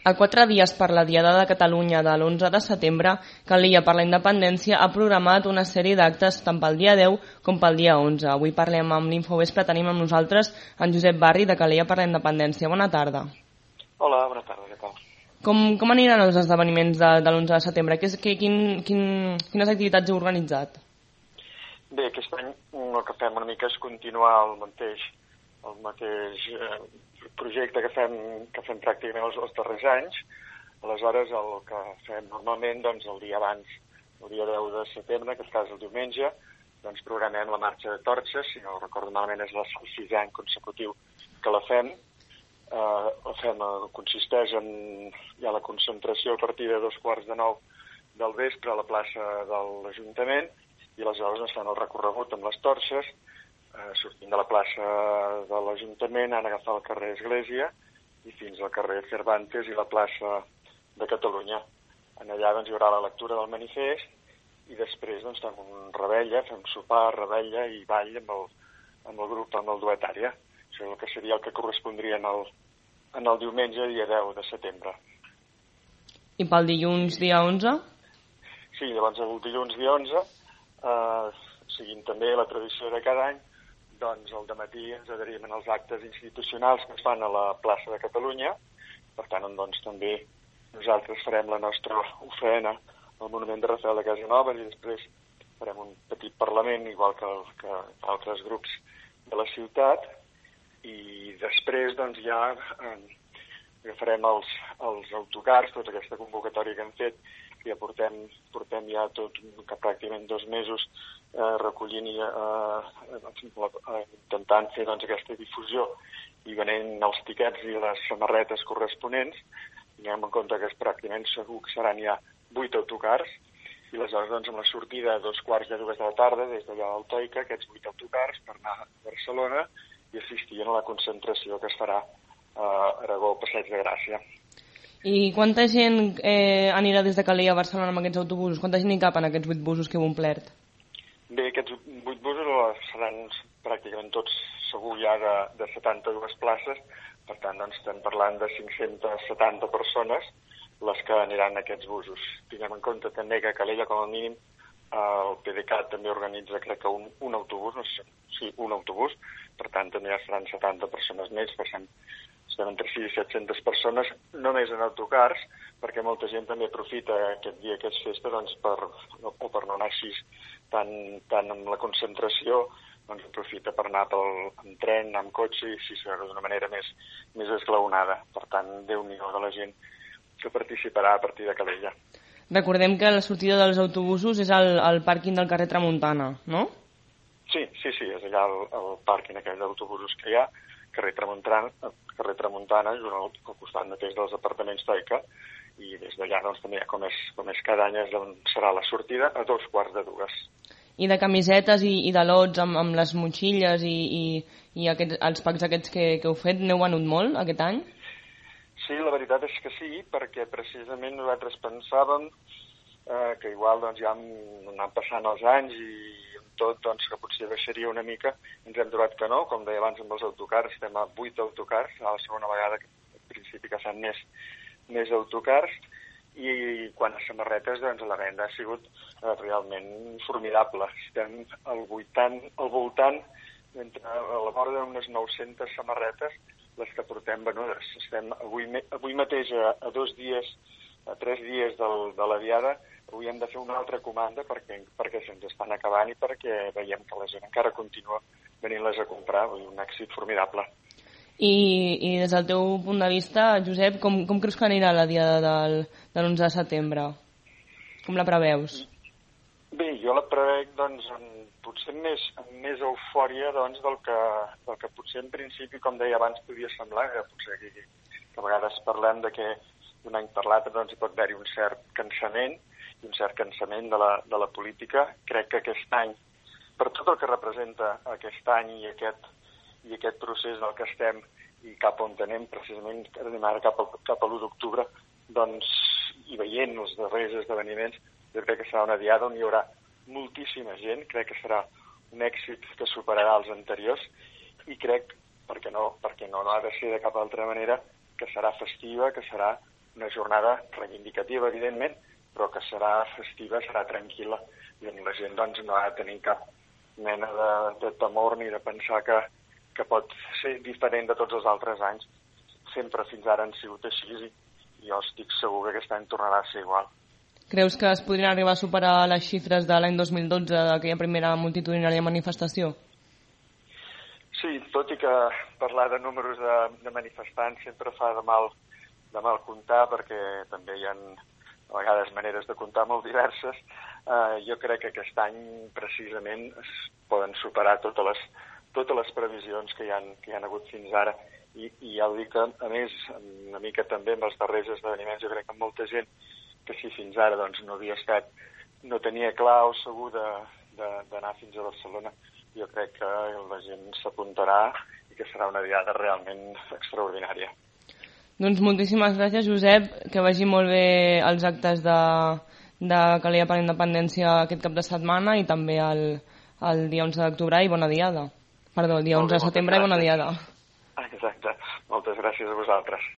A 4 dies per la Diada de Catalunya de l'11 de setembre, Calia per la Independència ha programat una sèrie d'actes tant pel dia 10 com pel dia 11. Avui parlem amb l'Infovespre, tenim amb nosaltres en Josep Barri de Calia per la Independència. Bona tarda. Hola, bona tarda, què tal? Com aniran els esdeveniments de l'11 de setembre? Quines activitats heu organitzat? Bé, aquest any el que fem una mica és continuar el mateix projecte que fem pràcticament els darrers anys. Aleshores, el que fem normalment, doncs, el dia abans, el dia 10 de setembre, en aquest cas el diumenge, doncs programem la marxa de torxes, si no recordo malament és el 6è any consecutiu que la fem. Consisteix en la concentració a partir de 8:45 del vespre a la plaça de l'Ajuntament i aleshores ens fan el recorregut amb les torxes, sortint de la plaça de l'Ajuntament, han agafat el carrer Església i fins al carrer Cervantes i la plaça de Catalunya. Allà doncs, hi haurà la lectura del manifest i després doncs, fem un rebella, fem sopar, rebella i ball amb el grup, amb el duet Ària. Això és el que seria el que correspondria en el diumenge, dia 10 de setembre. I pel dilluns, dia 11? Sí, llavors el dilluns, dia 11, seguint també la tradició de cada any, doncs al dematí ens adherim als actes institucionals que es fan a la plaça de Catalunya. Per tant, doncs, també nosaltres farem la nostra ofrena al monument de Rafael de Casanova i després farem un petit parlament, igual que altres grups de la ciutat. I després doncs, ja agafarem els autocars, tota aquesta convocatòria que hem fet, que ja portem ja pràcticament 2 mesos recollint i intentant fer doncs, aquesta difusió i venent els tiquets i les samarretes corresponents. Tinguem en compte que pràcticament segur que seran ja 8 autocars i aleshores doncs, amb la sortida a 2:45 de la tarda des d'allà del Toica, aquests 8 autocars per anar a Barcelona i assistir a la concentració que es farà a Aragó, Passeig de Gràcia. I quanta gent anirà des de Calella a Barcelona amb aquests autobusos? Quanta gent hi cap en aquests 8 busos que heu omplert? Bé, aquests 8 busos seran pràcticament tots segur ja de 72 places, per tant doncs, estem parlant de 570 persones les que aniran a aquests busos. Tinguem en compte també que a Calella, com a mínim, el PDeCAT també organitza, crec que un autobús, no sé, sí, un autobús, per tant també ja seran 70 persones més, per tant estem entre 600 i 700 persones, només en autocars, perquè molta gent també aprofita aquest dia que és festa doncs, per no anar així tant amb la concentració, doncs aprofita per anar amb tren, anar amb cotxe i així d'una manera més esglaonada. Per tant, Déu-n'hi-do de la gent que participarà a partir de Calella. Recordem que la sortida dels autobusos és al pàrquing del carrer Tramuntana, no? Sí, és allà el pàrquing aquell d'autobusos que hi ha, carrer Tramuntana, al costat mateix dels apartaments Toica, i des d'allà doncs, també com és cada any serà la sortida a 2:45. I de camisetes i de lots amb les motxilles i els packs aquests que heu fet, n'heu venut molt aquest any? Sí, la veritat és que sí, perquè precisament nosaltres pensàvem que igual doncs, ja anant passant els anys i tot doncs, que potser baixaria una mica. Ens hem trobat que no, com deia abans amb els autocars, estem a 8 autocars, a la segona vegada que al principi que fan més autocars, i quan a samarretes doncs, la venda ha sigut realment formidable. Estem al voltant a la vora d'unes 900 samarretes les que portem venudes. Estem avui mateix a 3 dies de la Diada. Avui hem de fer una altra comanda perquè se'ns estan acabant i perquè veiem que la gent encara continua venint-les a comprar. Un èxit formidable. I des del teu punt de vista, Josep, com creus que anirà la Diada de l'11 de setembre? Com la preveus? Bé, jo la prevec doncs, potser amb més eufòria doncs, del que potser en principi, com deia abans, podia semblar, que potser que a vegades parlem de que d'un any per l'altre doncs, hi pot haver-hi un cert cansament de la política. Crec que aquest any, per tot el que representa aquest any i aquest procés en el que estem i cap on anem, precisament anem ara cap a l'1 d'octubre, doncs, i veient els darrers esdeveniments, jo crec que serà una diada on hi haurà moltíssima gent, crec que serà un èxit que superarà els anteriors i crec, perquè no ha de ser de cap altra manera, que serà festiva, que serà una jornada reivindicativa, evidentment, però que serà festiva, serà tranquil·la, i on la gent doncs, no ha de tenir cap mena de temor ni de pensar que pot ser diferent de tots els altres anys. Sempre fins ara han sigut així i jo estic segur que aquest any tornarà a ser igual. Creus que es podrien arribar a superar les xifres de l'any 2012 d'aquella primera multitudinària manifestació? Sí, tot i que parlar de números de manifestants sempre fa de mal comptar, perquè també hi ha a vegades maneres de comptar molt diverses. Jo crec que aquest any precisament es poden superar totes les previsions que hi han hagut fins ara. I ja ho dic, a més, una mica també amb els darrers esdeveniments, jo crec que molta gent que si fins ara doncs, no tenia clar o segur d'anar fins a Barcelona, jo crec que la gent s'apuntarà i que serà una diada realment extraordinària. Doncs moltíssimes gràcies, Josep, que vagi molt bé els actes de Calella per la Independència aquest cap de setmana i també el dia 11 d'octubre i bona diada. Perdó, el dia 11 de setembre i bona diada. Exacte. Moltes gràcies a vosaltres.